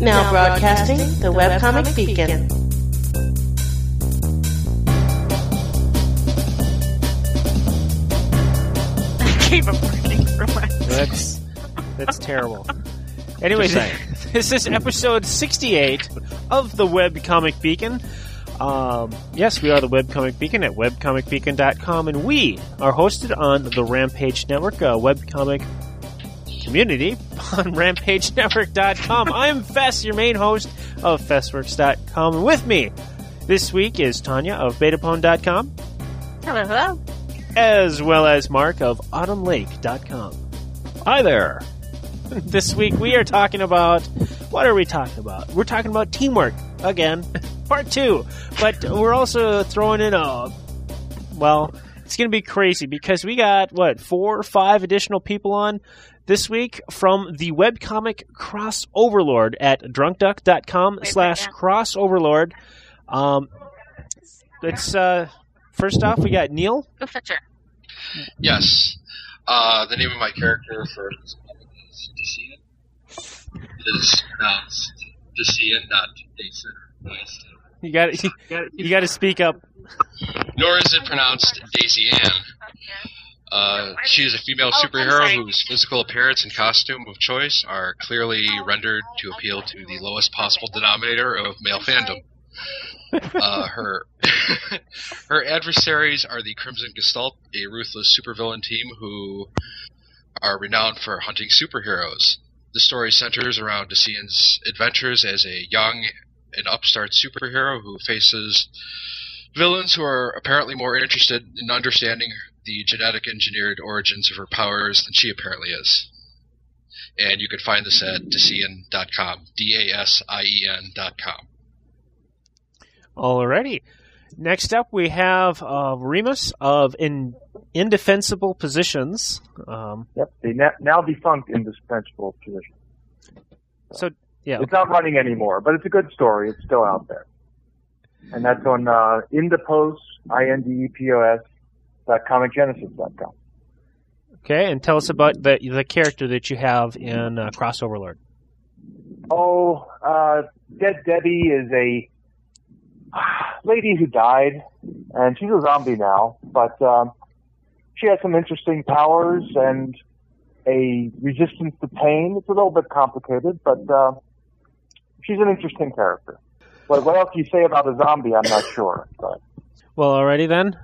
Now broadcasting the Webcomic Beacon. I gave a warning for my... That's terrible. Anyway, this is episode 68 of the Webcomic Beacon. Yes, we are the Webcomic Beacon at webcomicbeacon.com, and we are hosted on the Rampage Network, webcomic community on rampagenetwork.com. I'm Fess, your main host of Fessworks.com, and with me this week is Tanya of Betapone.com. Hello. As well as Mark of autumnlake.com. Hi there. This week we are talking about... What are we talking about? We're talking about teamwork, again. Part 2. But we're also throwing in well, it's going to be crazy because we got, 4 or 5 additional people on this week from the webcomic Cross Overlord at drunkduck.com/crossoverlord. Let's, first off, we got Neil. Go fetcher. Yes. The name of my character for this comic is Decian. It is pronounced Decian, not Dacian. You got to speak up. Nor is it pronounced Daisy-Ann. She is a female superhero whose physical appearance and costume of choice are clearly rendered to appeal to the lowest possible denominator of male fandom. Her adversaries are the Crimson Gestalt, a ruthless supervillain team who are renowned for hunting superheroes. The story centers around Decian's adventures as a young and upstart superhero who faces villains who are apparently more interested in understanding the genetic engineered origins of her powers than she apparently is. And you can find this at Decian.com, DASIEN.com. Alrighty. Next up, we have Remus of Indefensible Positions. Yep, the now defunct Indispensable Position. So, yeah. It's not running anymore, but it's a good story. It's still out there. And that's on Indepos, INDEPOS, .comicgenesis.com. Okay, and tell us about the character that you have in Crossoverlord. Dead Debbie is a lady who died, and she's a zombie now, but she has some interesting powers and a resistance to pain. It's a little bit complicated, but she's an interesting character. What else do you say about a zombie? I'm not sure. But. Well, alrighty then.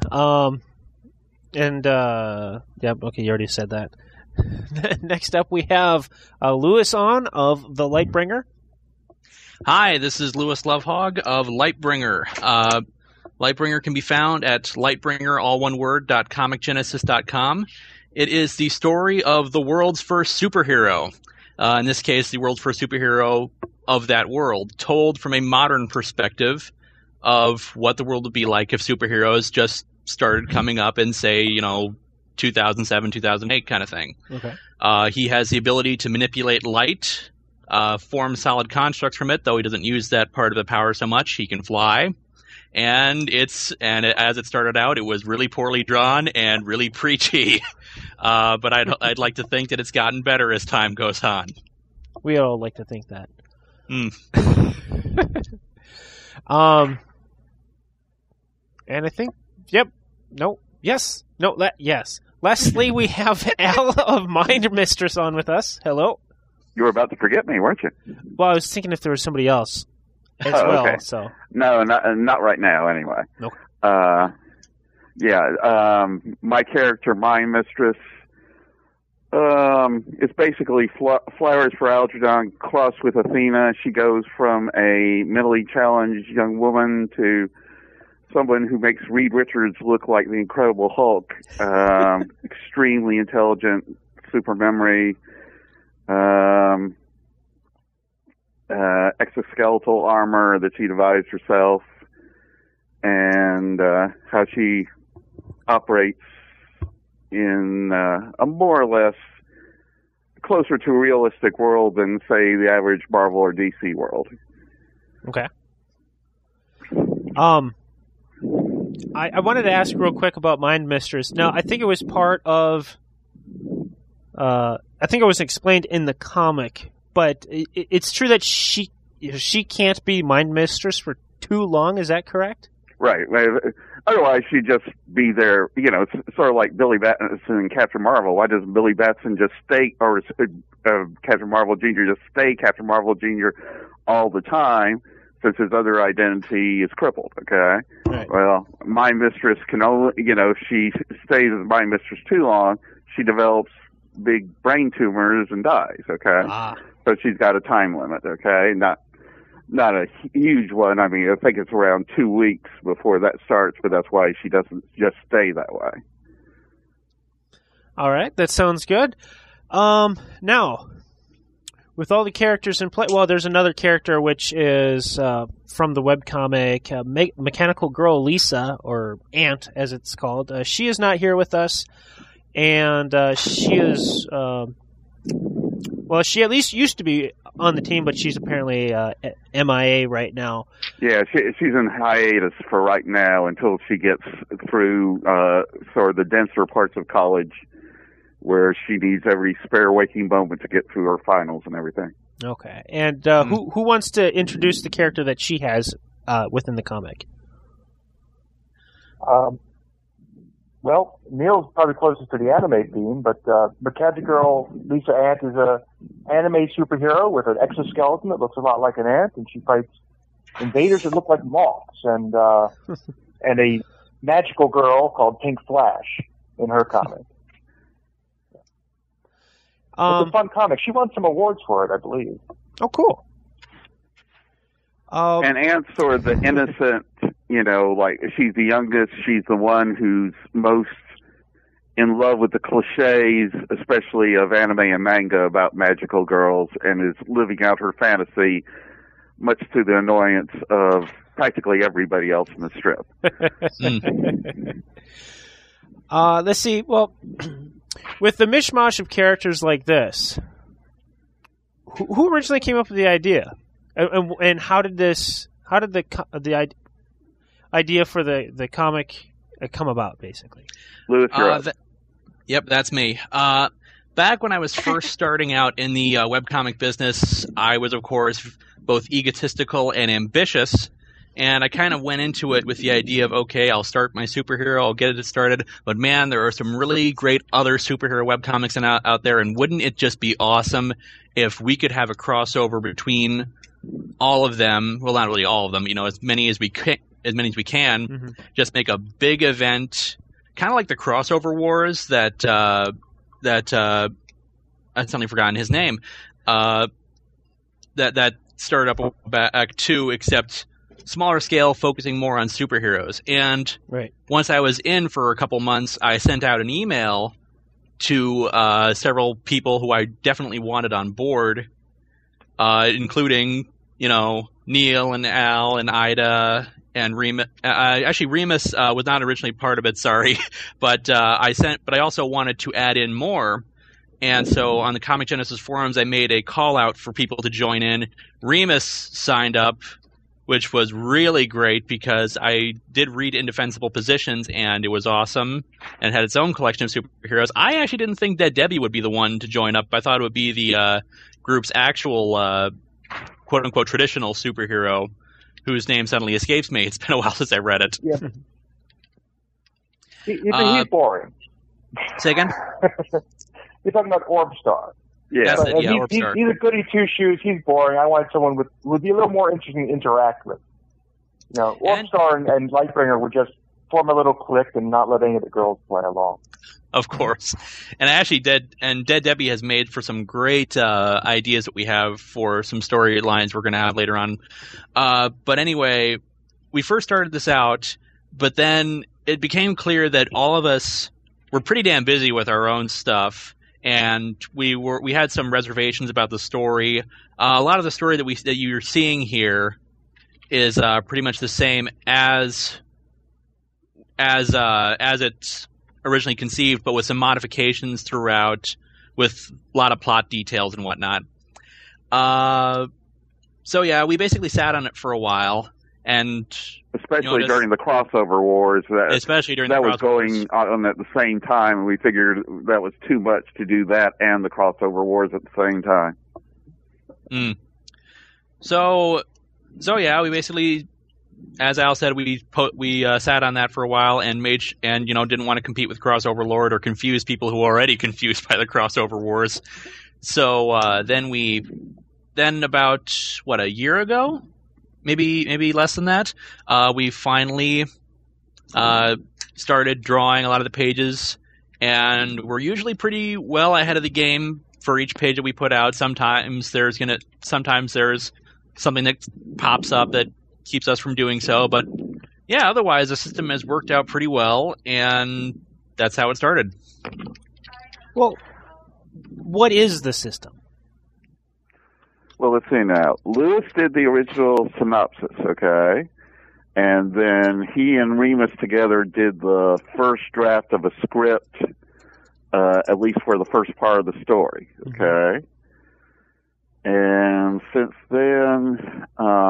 Okay, you already said that. Next up, we have Lewis on of The Lightbringer. Hi, this is Lewis Lovehog of Lightbringer. Lightbringer can be found at lightbringer, all one word, .comicgenesis.com. It is the story of the world's first superhero. In this case, the world's first superhero of that world, told from a modern perspective of what the world would be like if superheroes just started coming up in, say, 2007, 2008 kind of thing. Okay. He has the ability to manipulate light, form solid constructs from it, though he doesn't use that part of the power so much. He can fly. And as it started out, it was really poorly drawn and really preachy. But I'd like to think that it's gotten better as time goes on. We all like to think that. And I think, yes. Lastly, we have Al of Mind Mistress on with us. Hello. You were about to forget me, weren't you? Well, I was thinking if there was somebody else as well. Okay. So no, not right now. Anyway. Nope. My character, Mind Mistress, it's basically Flowers for Algernon crossed with Athena. She goes from a mentally challenged young woman to someone who makes Reed Richards look like the Incredible Hulk. Extremely intelligent, super memory, exoskeletal armor that she devised herself, and how she operates in a more or less closer to a realistic world than, say, the average Marvel or DC world. Okay. I wanted to ask real quick about Mind Mistress. Now, I think it was part of... I think it was explained in the comic, but it's true that she she can't be Mind Mistress for too long. Is that correct? Right. Otherwise, she'd just be there. You know, it's sort of like Billy Batson and Captain Marvel. Why doesn't Billy Batson just stay, or Captain Marvel Jr. just stay Captain Marvel Jr. all the time, since his other identity is crippled? Okay. Right. Well, Mind Mistress can only, you know, if she stays as Mind Mistress too long, she develops big brain tumors and dies. Okay. So she's got a time limit. Okay. Not a huge one. I mean, I think it's around 2 weeks before that starts, but that's why she doesn't just stay that way. All right, that sounds good. Now, with all the characters in play, well, there's another character which is from the webcomic, Mechanical Girl Lisa, or Ant, as it's called. She is not here with us, and she is... well, she at least used to be on the team, but she's apparently MIA right now. Yeah, she's in hiatus for right now until she gets through sort of the denser parts of college, where she needs every spare waking moment to get through her finals and everything. Okay, and who wants to introduce the character that she has within the comic? Well, Neil's probably closest to the anime theme, but Mechanical Girl Lisa Ant is a anime superhero with an exoskeleton that looks a lot like an ant, and she fights invaders that look like moths, and a magical girl called Pink Flash in her comic. It's a fun comic. She won some awards for it, I believe. Oh, cool. And Ant's sort of the innocent, you know, like, she's the youngest, she's the one who's most in love with the cliches, especially of anime and manga about magical girls, and is living out her fantasy, much to the annoyance of practically everybody else in the strip. Let's see, well, with the mishmash of characters like this, who originally came up with the idea? And how did the idea for the comic come about, basically? Louis, yep, that's me. Back when I was first starting out in the webcomic business, I was, of course, both egotistical and ambitious, and I kind of went into it with the idea of, okay, I'll start my superhero, I'll get it started, but man, there are some really great other superhero webcomics out there, and wouldn't it just be awesome if we could have a crossover between all of them, well, not really all of them, you know, as many as we can, mm-hmm. Just make a big event, kind of like the crossover wars that I've suddenly forgotten his name, that started up back too, except smaller scale, focusing more on superheroes. And once I was in for a couple months, I sent out an email to several people who I definitely wanted on board, including, you know, Neil and Al and Ida and Remus. Actually, Remus was not originally part of it, sorry, but I also wanted to add in more. And so on the Comic Genesis forums, I made a call out for people to join in. Remus signed up, which was really great because I did read Indefensible Positions, and it was awesome and had its own collection of superheroes. I actually didn't think Dead Debbie would be the one to join up. I thought it would be the group's actual quote-unquote traditional superhero, whose name suddenly escapes me. It's been a while since I read it. Yeah. He's boring. Say again? You're talking about Orbstar. Yeah, Orbstar. He's a goody two-shoes. He's boring. I wanted someone would be a little more interesting to interact with. You know, Orbstar and Lightbringer would just form a little clique and not let any of the girls play along. Of course. And actually, Dead Debbie has made for some great ideas that we have for some storylines we're going to have later on. But anyway, we first started this out, but then it became clear that all of us were pretty damn busy with our own stuff. And we had some reservations about the story. A lot of the story that you're seeing here is pretty much the same as it's originally conceived, but with some modifications throughout, with a lot of plot details and whatnot. So yeah, we basically sat on it for a while, and especially during the crossover wars, that was going on at the same time, and we figured that was too much to do that and the crossover wars at the same time. So yeah, we basically, as Al said, we sat on that for a while and didn't want to compete with Crossover Lord or confuse people who are already confused by the crossover wars. So then about a year ago, maybe less than that, we finally started drawing a lot of the pages, and we're usually pretty well ahead of the game for each page that we put out. Sometimes there's something that pops up that keeps us from doing so, but yeah, otherwise the system has worked out pretty well, and that's how it started. Well, what is the system? Well, let's see now. Lewis did the original synopsis, okay? And then he and Remus together did the first draft of a script, at least for the first part of the story, okay? And since then,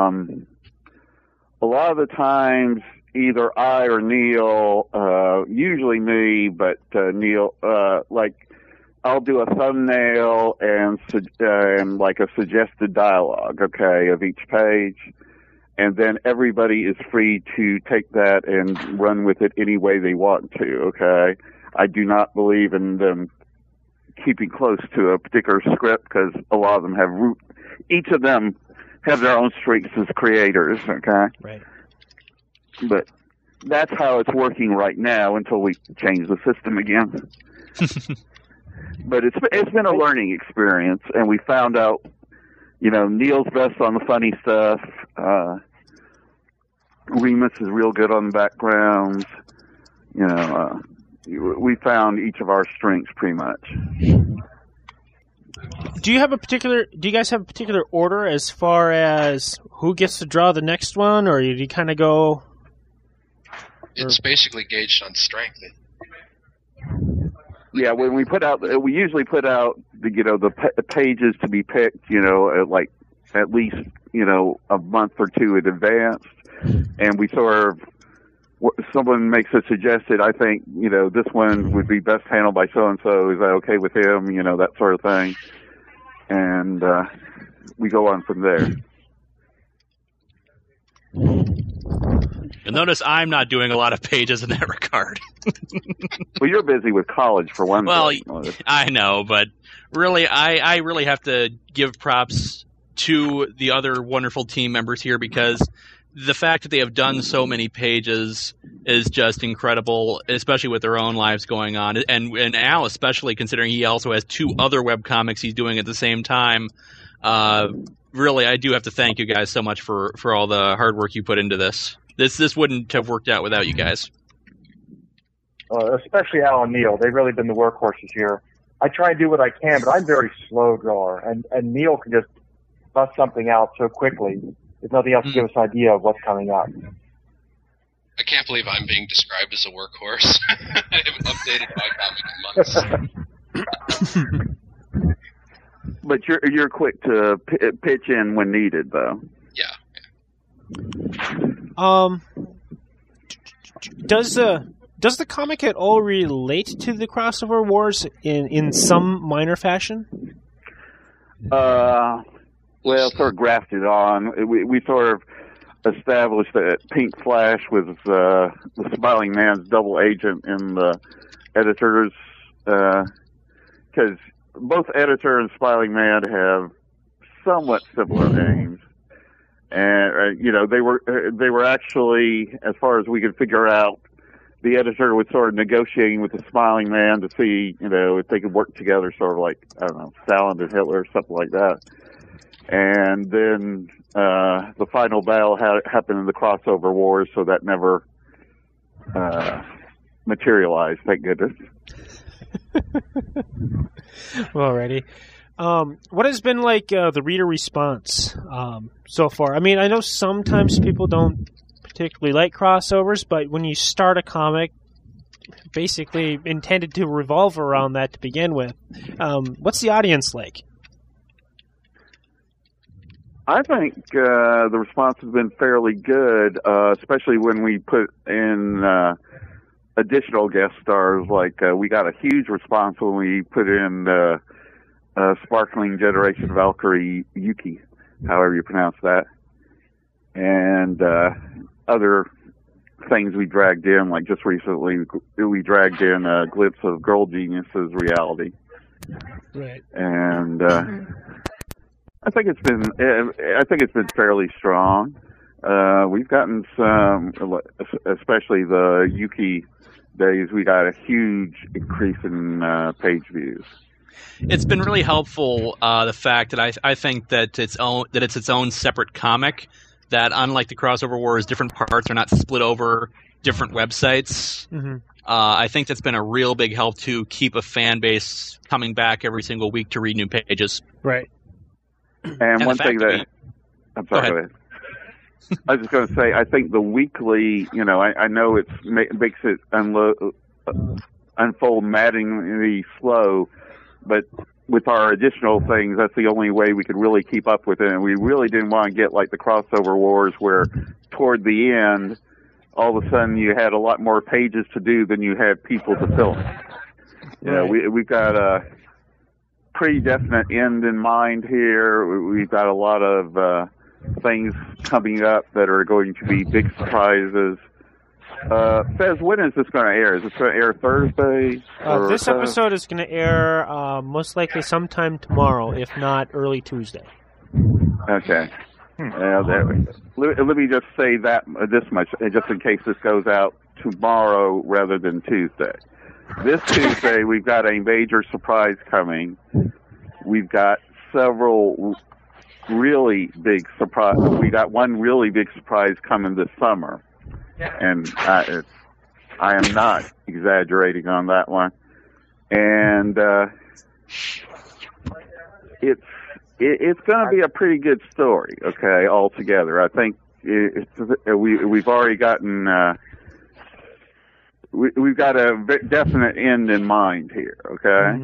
a lot of the times, either I or Neil, usually me, but Neil, I'll do a thumbnail and like a suggested dialogue, okay, of each page. And then everybody is free to take that and run with it any way they want to, okay? I do not believe in them keeping close to a particular script because a lot of them each of them have their own strengths as creators, okay? Right. But that's how it's working right now until we change the system again. But it's been a learning experience, and we found out, Neil's best on the funny stuff. Remus is real good on the backgrounds. We found each of our strengths pretty much. Do you guys have a particular order as far as who gets to draw the next one, or do you kind of go? It's basically gauged on strength. Yeah, when we usually put out the pages to be picked, at least a month or two in advance, and we someone makes a suggested, I think this one would be best handled by so and so. Is that okay with him? That sort of thing, and we go on from there. You'll notice I'm not doing a lot of pages in that regard. Well, you're busy with college for one thing. Well, I know, but really, I really have to give props to the other wonderful team members here, because the fact that they have done so many pages is just incredible, especially with their own lives going on. And Al, especially considering he also has 2 other webcomics he's doing at the same time. Really, I do have to thank you guys so much for all the hard work you put into this. This wouldn't have worked out without you guys. Especially Al and Neil. They've really been the workhorses here. I try and do what I can, but I'm a very slow drawer, and Neil can just bust something out so quickly. There's nothing else to give us an idea of what's coming up. I can't believe I'm being described as a workhorse. I haven't updated my comic in months. But you're quick to pitch in when needed, though. Yeah. Does the comic at all relate to the crossover wars in some minor fashion? Well, sort of grafted on. We sort of established that Pink Flash was the Smiling Man's double agent in the editors, because both Editor and Smiling Man have somewhat similar names, and they were actually, as far as we could figure out, the Editor was sort of negotiating with the Smiling Man to see if they could work together, sort of like, I don't know, Stalin and Hitler or something like that. And then the final battle happened in the crossover wars, so that never materialized, thank goodness. Alrighty. What has been like the reader response so far? I mean, I know sometimes people don't particularly like crossovers, but when you start a comic basically intended to revolve around that to begin with, what's the audience like? I think the response has been fairly good, especially when we put in additional guest stars. Like we got a huge response when we put in Sparkling Generation Valkyrie Yuki. however you pronounce that, and other things we dragged in, like just recently we dragged in a glimpse of Girl Genius's reality. Right. And I think it's been fairly strong. We've gotten some, especially the Yuki days, we got a huge increase in page views. It's been really helpful, the fact that I think that it's its own separate comic, that unlike the Crossover Wars, different parts are not split over different websites. Mm-hmm. I think that's been a real big help to keep a fan base coming back every single week to read new pages. Right. And one thing that... I'm sorry, go ahead. I was just going to say, I think the weekly, I know it makes it unfold maddeningly slow, but with our additional things, that's the only way we could really keep up with it. And we really didn't want to get like the Crossover Wars, where toward the end, all of a sudden you had a lot more pages to do than you had people to fill it. We've got a pretty definite end in mind here. We've got a lot of things coming up that are going to be big surprises. Fez, when is this going to air? Is this going to air Thursday? This episode is going to air most likely sometime tomorrow, if not early Tuesday. Okay. Let me just say this much, just in case this goes out tomorrow rather than Tuesday. This Tuesday, we've got a major surprise coming. We've got several really big surprise. We got one really big surprise coming this summer, and I am not exaggerating on that one. And it's going to be a pretty good story. Okay, altogether, I think we've already gotten we've got a definite end in mind here. Okay. Mm-hmm.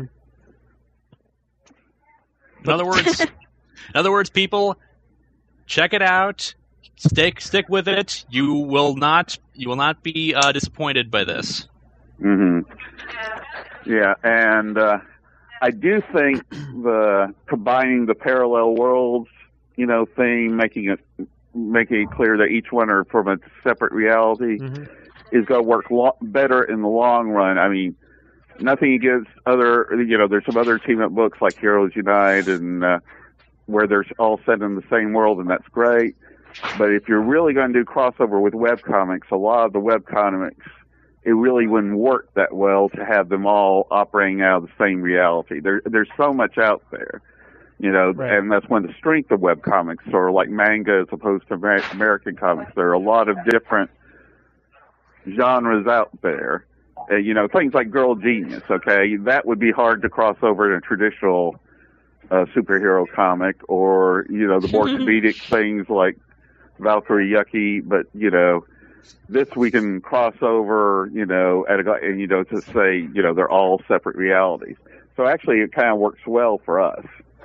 In other words, people, check it out. Stick with it. You will not be disappointed by this. Mm-hmm. Yeah, and I do think the combining the parallel worlds, thing, making it clear that each one are from a separate reality, is going to work better in the long run. I mean, nothing against other, there's some other team-up books like Heroes Unite and where they're all set in the same world, and that's great. But if you're really going to do crossover with webcomics, a lot of the webcomics, it really wouldn't work that well to have them all operating out of the same reality. There's so much out there, right. And that's one of the strengths of webcomics, or like manga as opposed to American comics. There are a lot of different genres out there. Things like Girl Genius, okay? That would be hard to cross over in a traditional superhero comic, or, the more comedic things like Valkyrie Yucky, but, this we can cross over, and to say, they're all separate realities. So actually it kind of works well for us.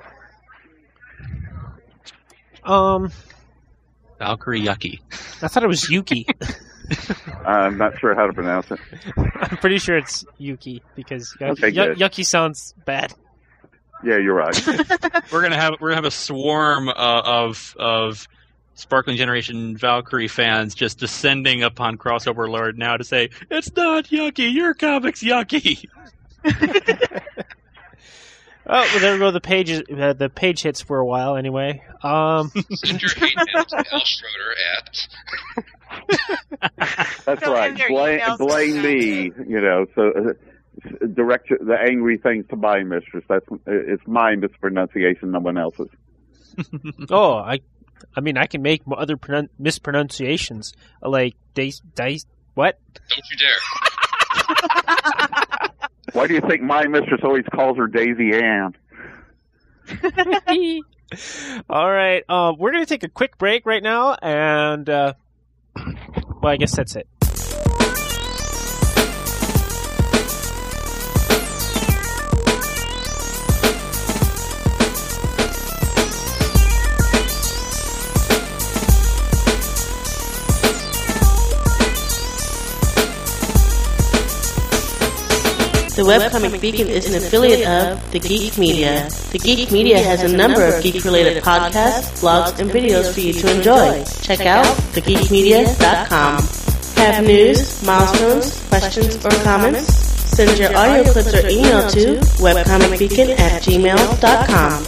Valkyrie Yucky. I thought it was Yuki. I'm not sure how to pronounce it. I'm pretty sure it's Yuki, because Yucky sounds bad. Yeah, you're right. We're gonna have a swarm of Sparkling Generation Valkyrie fans just descending upon Crossover Lord now to say, it's not yucky, your comic's yucky. Oh, well, there go the pages. The page hits for a while anyway. Send your hate mail to Al Schroeder at... That's right. Blame me. So direct the angry things to my mistress. It's my mispronunciation, no one else's. Oh, I mean, I can make other mispronunciations, like what? Don't you dare. Why do you think my mistress always calls her Daisy Ann? All right, we're going to take a quick break right now, and, well, I guess that's it. The Webcomic Beacon is an affiliate of The Geek Media. The Geek Media has a number of geek-related podcasts, blogs, and videos for you to enjoy. Check out thegeekmedia.com. Have news, milestones, questions, or comments? Send your audio clips or email to webcomicbeacon@gmail.com.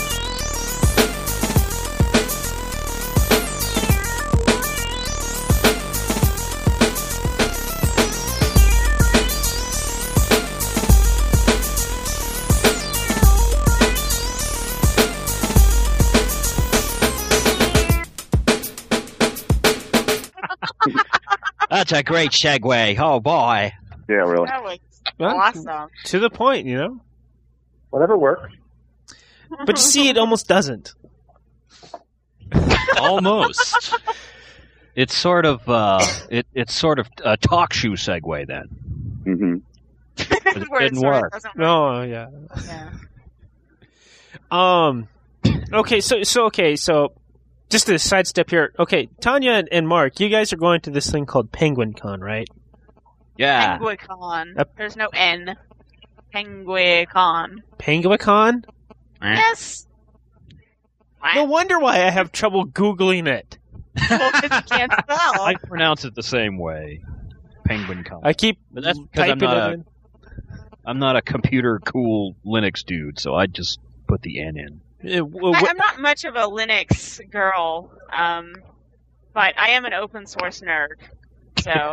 That's a great segue. Oh, boy. Yeah, really. That was Well, awesome. To the point, you know? Whatever works. But you see, it almost doesn't. Almost. It's sort of it's sort of a talk shoe segue then. Mm-hmm. It Where it didn't sort of work. doesn't work. Oh, yeah. Yeah. Okay, so just to sidestep here. Okay, Tanya and Mark, you guys are going to this thing called Penguin Con, right? Yeah. Penguicon. Yep. There's no N. Penguicon. Penguicon? Yes. No wonder why I have trouble Googling it. Well, 'cause you can't spell. I pronounce it the same way. Penguin Con. I keep But that's because typing it in. I'm not a computer cool Linux dude, so I just put the N in. I'm not much of a Linux girl, but I am an open source nerd. So,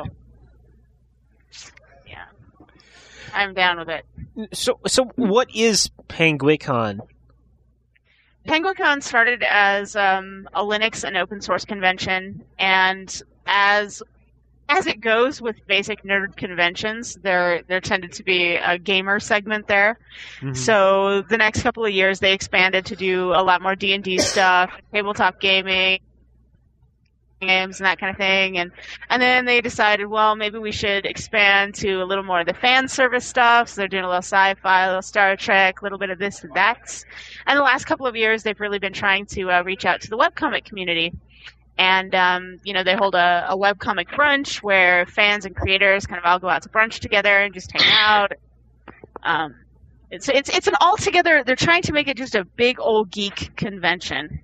yeah, I'm down with it. So what is Penguicon? Penguicon started as a Linux and open source convention, and as it goes with basic nerd conventions, there tended to be a gamer segment there. Mm-hmm. So the next couple of years, they expanded to do a lot more D&D stuff, tabletop gaming, games, and that kind of thing. And then they decided, well, maybe we should expand to a little more of the fan service stuff. So they're doing a little sci-fi, a little Star Trek, a little bit of this and that. And the last couple of years, they've really been trying to reach out to the webcomic community. And, they hold a webcomic brunch where fans and creators kind of all go out to brunch together and just hang out. It's an all-together, they're trying to make it just a big old geek convention.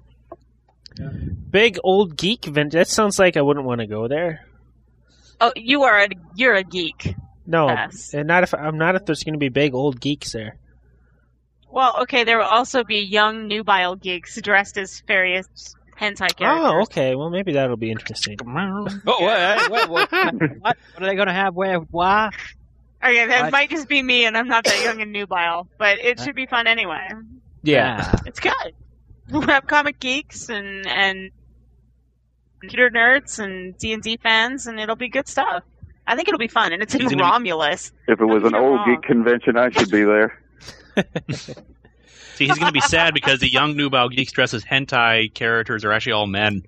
Big old geek event. That sounds like I wouldn't want to go there. Oh, you're a geek. No, Yes. and not if there's going to be big old geeks there. Well, okay, there will also be young nubile geeks dressed as various hentai characters. Oh, okay. Well, maybe that'll be interesting. Oh, what are they going to have? Where? Why? Okay, that What? might just be me, and I'm not that young and nubile, but it should be fun anyway. Yeah. It's good. Webcomic geeks and computer nerds and D&D fans, and it'll be good stuff. I think it'll be fun, and it's in He's gonna Romulus. If it was an old geek convention, I should be there. See, he's going to be sad because the young nubile geeks dressed as hentai characters are actually all men.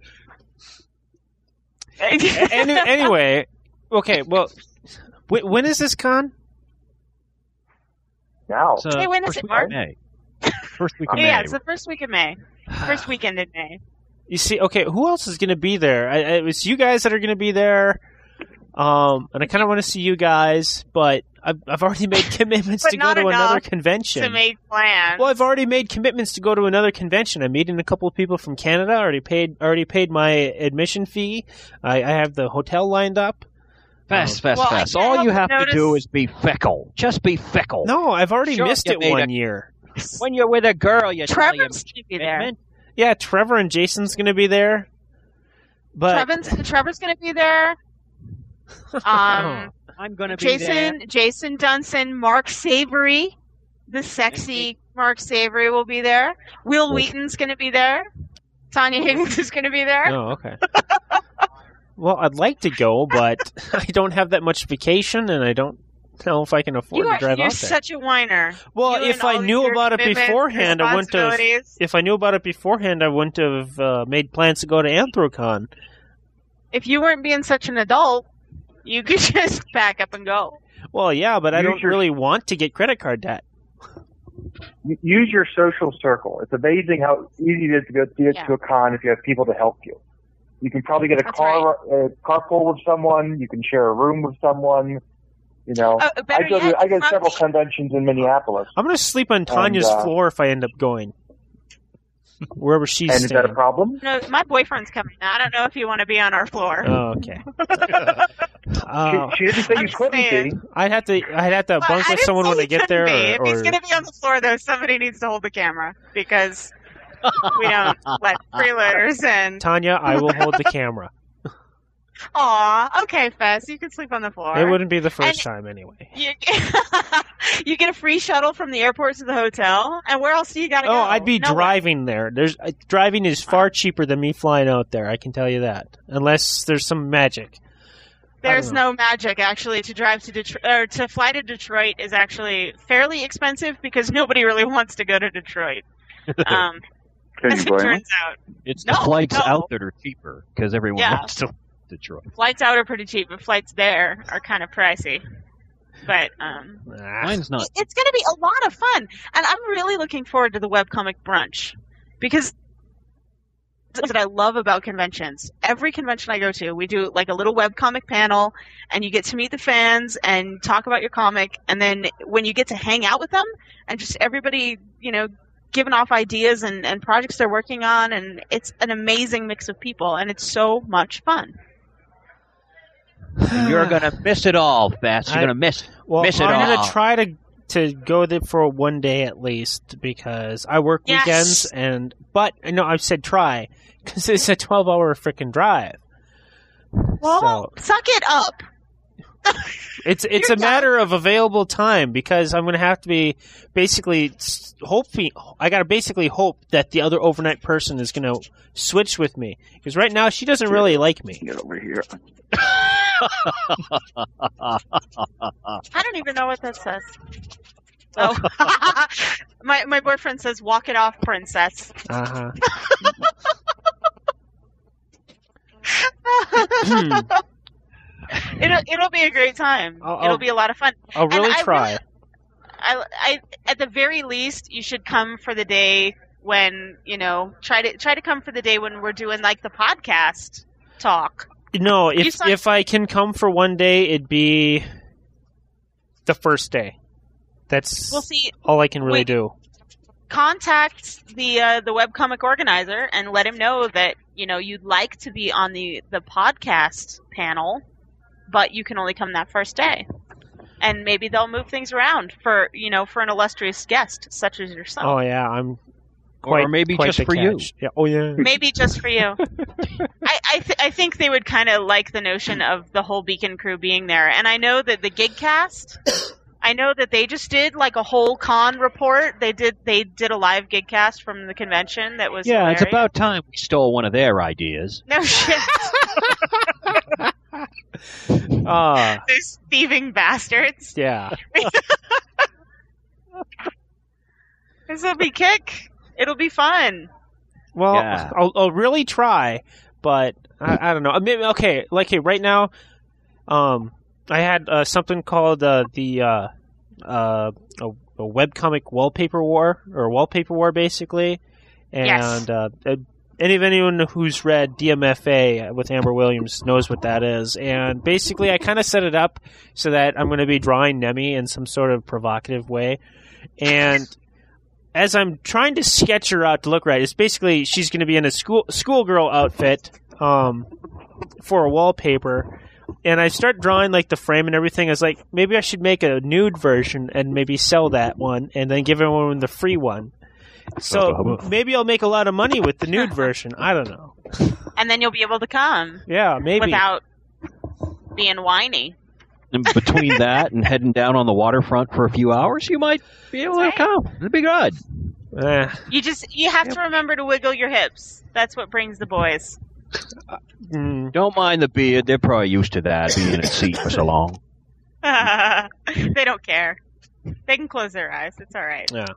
Anyway, okay. Well, when is this con? Now. Hey, when is it, Mark? May. First week of May. Yeah, it's the first week of May. First weekend in May. You see, okay, who else is going to be there? It's you guys that are going to be there, and I kind of want to see you guys, but I've already made commitments But to go not to another enough convention. To make plans. Well, I've already made commitments to go to another convention. I'm meeting a couple of people from Canada. Already paid my admission fee. I have the hotel lined up. Fast. Well, I All can't you help have but to do notice- is be fickle. Just be fickle. No, I've already Sure, missed you it made one a- year. When you're with a girl, you tell your Trevor's going to be there. commitment. Yeah, Trevor and Jason's going to be there. But Trevor's going to be there. I'm going to be there. Jason Dunson, Mark Savory, the sexy Mark Savory will be there. Will Wheaton's going to be there. Tanya Higgins is going to be there. Oh, okay. Well, I'd like to go, but I don't have that much vacation, and I don't know if I can afford to drive You're out there. such a whiner. Well, You if and I all knew your about it commitments, beforehand, I wouldn't have. responsibilities. If I knew about it beforehand, I wouldn't have made plans to go to Anthrocon. If you weren't being such an adult, you could just pack up and go. Well, yeah, but I Use don't your- really want to get credit card debt. Use your social circle. It's amazing how easy it is to get Yeah. to a con if you have people to help you. You can probably get a That's carpool with someone. You can share a room with someone. You know, better I go yet, to several conventions in Minneapolis. I'm going to sleep on Tanya's floor if I end up going. Wherever she's and staying. Is that a problem? No, my boyfriend's coming. I don't know if you want to be on our floor. Oh, okay. She didn't say you couldn't be. I'd have to bunk with someone when I get there. If he's going to be on the floor, though, somebody needs to hold the camera because we don't let freeloaders in. Tanya, I will hold the camera. Aw, okay, Fess, you can sleep on the floor. It wouldn't be the first time anyway. You get a free shuttle from the airport to the hotel, and where else do you gotta go? Oh, I'd be driving there. Driving is far cheaper than me flying out there, I can tell you that. Unless there's some magic. There's no magic, actually. To drive to Detroit, or to fly to Detroit is actually fairly expensive because nobody really wants to go to Detroit. Can you as it blame turns out. It's the flights out that are cheaper because everyone wants to Detroit. Flights out are pretty cheap, but flights there are kind of pricey. But mine's not. It's going to be a lot of fun, and I'm really looking forward to the webcomic brunch because what I love about conventions. Every convention I go to, we do like a little webcomic panel, and you get to meet the fans and talk about your comic, and then when you get to hang out with them and just everybody, giving off ideas and projects they're working on, and it's an amazing mix of people, and it's so much fun. You're gonna miss it all, Fats. You're gonna miss it all. I'm gonna try to go there for one day at least because I work weekends, but I've said try because it's a 12-hour freaking drive. Well, suck it up. It's a matter of available time because I'm going to have to be basically hoping. I got to basically hope that the other overnight person is going to switch with me because right now she doesn't really like me. Get over here. I don't even know what that says. Oh, my boyfriend says, "Walk it off, princess." Uh-huh. It'll be a great time. It'll be a lot of fun. I'll really try. I at the very least, you should come for the day when try to come for the day when we're doing like the podcast talk. No, if I can come for one day, it'd be the first day. That's all I can really do. Contact the webcomic organizer and let him know that you'd like to be on the podcast panel, but you can only come that first day. And maybe they'll move things around for an illustrious guest such as yourself. Oh yeah, I'm. Or maybe just for you. Yeah. Oh yeah. Maybe just for you. I think they would kind of like the notion of the whole Beacon crew being there, and I know that the Gigcast. I know that they just did like a whole con report. They did a live Gigcast from the convention that was hilarious. It's about time we stole one of their ideas. No shit. Those thieving bastards. Yeah. This will be kick. It'll be fun. Well, yeah. I'll really try, but I don't know. Maybe right now, I had something called a webcomic wallpaper war, basically, and anyone who's read DMFA with Amber Williams knows what that is. And basically, I kind of set it up so that I'm going to be drawing Nemi in some sort of provocative way, and as I'm trying to sketch her out to look right, it's basically she's going to be in a schoolgirl outfit for a wallpaper. And I start drawing like the frame and everything. I was like, maybe I should make a nude version and maybe sell that one and then give everyone the free one. So maybe I'll make a lot of money with the nude version. I don't know. And then you'll be able to come. Yeah, maybe. Without being whiny. And between that and heading down on the waterfront for a few hours, you might be able to come. It'd be good. You have to remember to wiggle your hips. That's what brings the boys. Don't mind the beard. They're probably used to that, being at sea for so long. They don't care. They can close their eyes. It's all right. Yeah.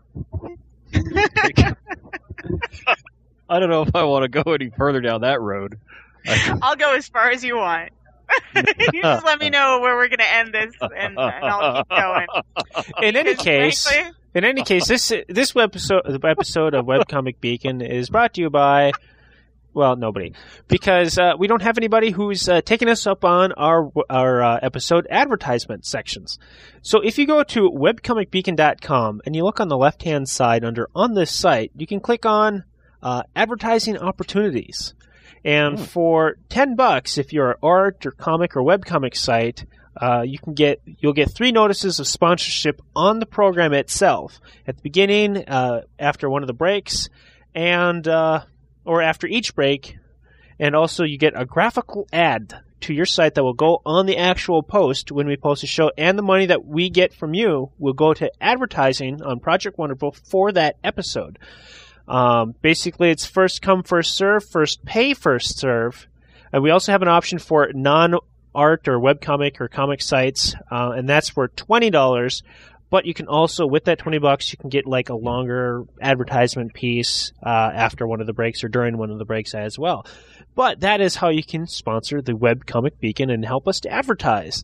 I don't know if I want to go any further down that road. I'll go as far as you want. You just let me know where we're going to end this, and I'll keep going. In any case, this episode of Webcomic Beacon is brought to you by Well, nobody, because we don't have anybody who's taking us up on our episode advertisement sections. So if you go to webcomicbeacon.com and you look on the left-hand side under On This Site, you can click on Advertising Opportunities. And for $10, if you're an art or comic or webcomic site, you'll get 3 notices of sponsorship on the program itself at the beginning, after one of the breaks, and or after each break, and also you get a graphical ad to your site that will go on the actual post when we post a show, and the money that we get from you will go to advertising on Project Wonderful for that episode. Basically, it's first come, first serve, first pay, first serve. And we also have an option for non-art or webcomic or comic sites, and that's for $20. But you can also, with that $20, you can get like a longer advertisement piece after one of the breaks or during one of the breaks as well. But that is how you can sponsor the Webcomic Beacon and help us to advertise.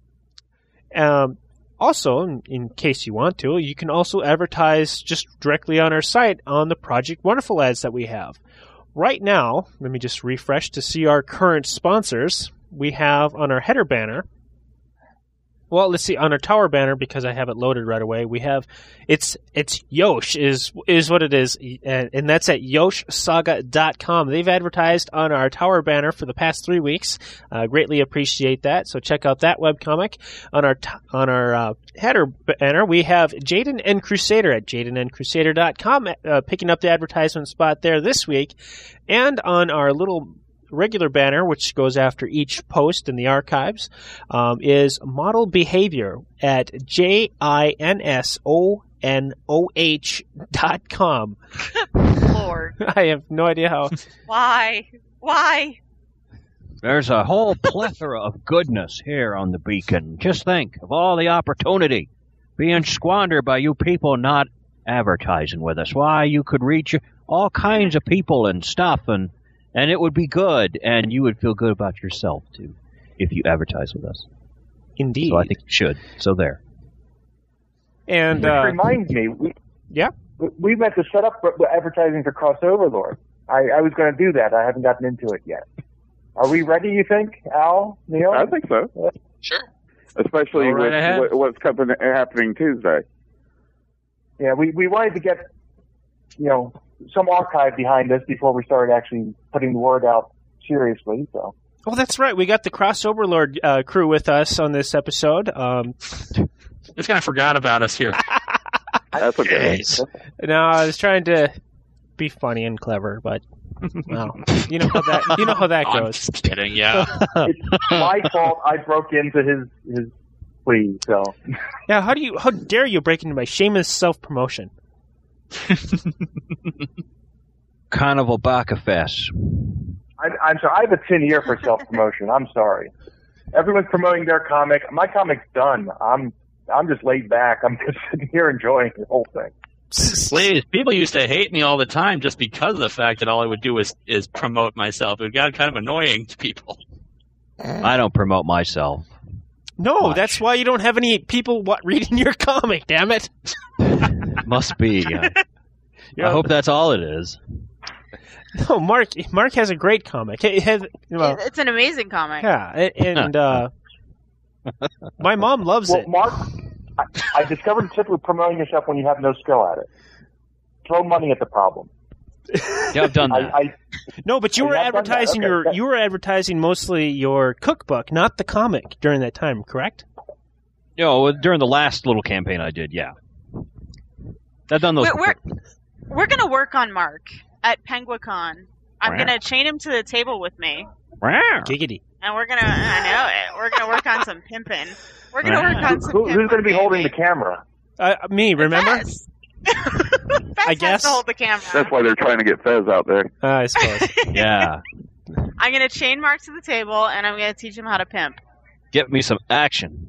Also, in case you want to, you can also advertise just directly on our site on the Project Wonderful ads that we have. Right now, let me just refresh to see our current sponsors. We have on our header banner, well, let's see, on our tower banner, because I have it loaded right away, we have, it's Yosh is what it is, and that's at yoshsaga.com. They've advertised on our tower banner for the past 3 weeks. Greatly appreciate that, so check out that webcomic. On our header banner, we have Jaden and Crusader at jadenandcrusader.com, picking up the advertisement spot there this week. And on our little regular banner, which goes after each post in the archives, is Model Behavior at JINSONOH.com. Lord. I have no idea how. Why? There's a whole plethora of goodness here on the Beacon. Just think of all the opportunity being squandered by you people not advertising with us. Why, you could reach all kinds of people and stuff, and it would be good, and you would feel good about yourself, too, if you advertise with us. Indeed. So I think you should. So there. And Which reminds me, we meant to set up advertising for Crossover Lord. I was going to do that. I haven't gotten into it yet. Are we ready, you think, Al, Neil? I think so. Sure. Especially with what's happening Tuesday. Yeah, we wanted to get, some archive behind us before we started actually putting the word out seriously. So. Oh, that's right. We got the Crossover Lord crew with us on this episode. Just kind of forgot about us here. That's okay. No, I was trying to be funny and clever, but well, you know how that I'm goes. just kidding. Yeah. It's my fault. I broke into his plea. So. Yeah. How dare you break into my shameless self-promotion? Carnival Bacafest. I'm sorry. I have a tin ear for self-promotion. I'm sorry. Everyone's promoting their comic. My comic's done. I'm just laid back. I'm just sitting here enjoying the whole thing. Please, people used to hate me all the time just because of the fact that all I would do is promote myself. It got kind of annoying to people. I don't promote myself. No, Watch. That's why you don't have any people reading your comic, damn it. Must be. I hope that's all it is. No, Mark has a great comic. It's an amazing comic. Yeah, and my mom loves it. Mark, I discovered simply promoting yourself when you have no skill at it. Throw money at the problem. Yeah, I've done that. No, but you were advertising you were advertising mostly your cookbook, not the comic during that time, correct? During the last little campaign I did, yeah. I've done those. We're gonna work on Mark at PenguaCon. I'm gonna chain him to the table with me. Giggity. And we're gonna, I know it. We're gonna work on some pimping. We're gonna work on some pimping. Who's gonna be holding the camera? Me, remember? Fez. I guess. Has to hold the camera. That's why they're trying to get Fez out there. I suppose. Yeah. I'm gonna chain Mark to the table, and I'm gonna teach him how to pimp. Get me some action.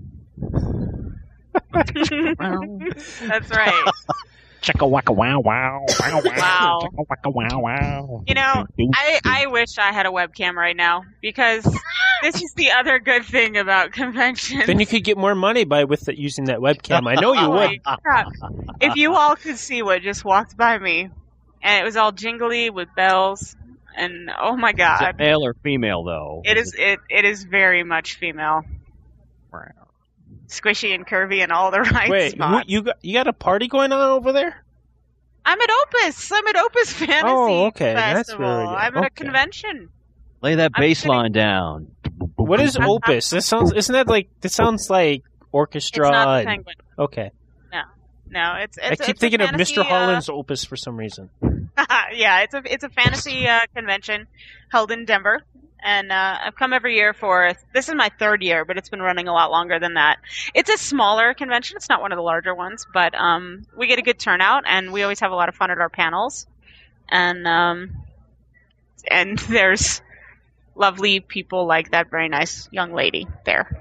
That's right. Chicka wacka wow wow. Wow. Chicka wacka wow wow. I wish I had a webcam right now, because this is the other good thing about conventions. Then you could get more money using that webcam. I know you would. Crap. If you all could see what just walked by me, and it was all jingly with bells, and oh my Is it god, male or female, though? it is very much female, squishy and curvy and all the right Wait, spots. you got a party going on over there? I'm at Opus. I'm at Opus Fantasy Oh, okay. Festival. That's very good. I'm at a Okay. convention. Lay that I'm bass kidding. line down. What is Opus? That sounds like orchestra. It's not the and- Penguin. Okay. No, it's I keep it's a thinking of fantasy, Mr. Harlan's Opus for some reason. yeah, it's a fantasy convention held in Denver, and I've come every year for this is my third year, but it's been running a lot longer than that. It's a smaller convention; it's not one of the larger ones, but we get a good turnout, and we always have a lot of fun at our panels, and there's lovely people like that very nice young lady there.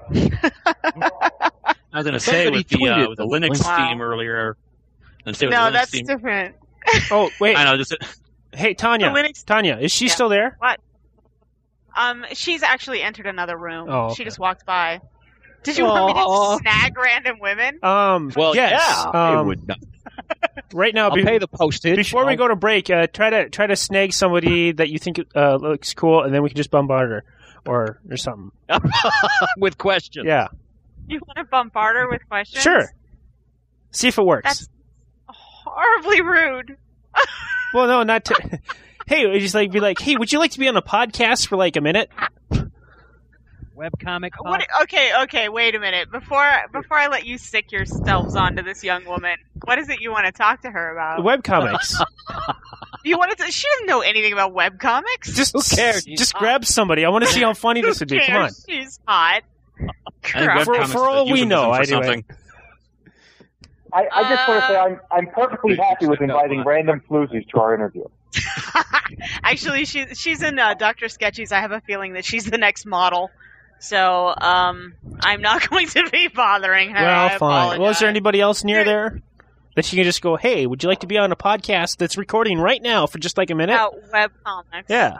I was going to say Somebody with the tweeted Linux Wow. theme earlier. No, the Linux that's theme. different. Oh, wait. I know. Just Hey, Tanya. The Linux- Tanya, is she Yeah. still there? She's actually entered another room. Oh, okay. She just walked by. Did you want me to Aw. snag random women? Well, yes. yeah. It would not. Right now, I'll pay the postage. before we go to break, try to snag somebody that you think looks cool, and then we can just bombard her or something. with questions. Yeah, You want to bombard her with questions? sure. See if it works. That's horribly rude. Well, no, not to. Hey, just be like, hey, would you like to be on a podcast for like a minute? Webcomic. What, okay, wait a minute. Before I let you sick yourselves onto this young woman, what is it you want to talk to her about? Webcomics. You want to? She doesn't know anything about webcomics. Just Who cares? Just grab somebody. I want to see how funny this would be. Come on. She's hot. I think Crap. For- webcomics for all is a we know, euphemism for anyway. something. I just want to say I'm perfectly happy with inviting random floozies to our interview. Actually, she's in Dr. Sketchy's. I have a feeling that she's the next model. So, I'm not going to be bothering her. Well, I fine. apologize. Well, is there anybody else near there that you can just go, hey, would you like to be on a podcast that's recording right now for just like a minute? About webcomics? Yeah.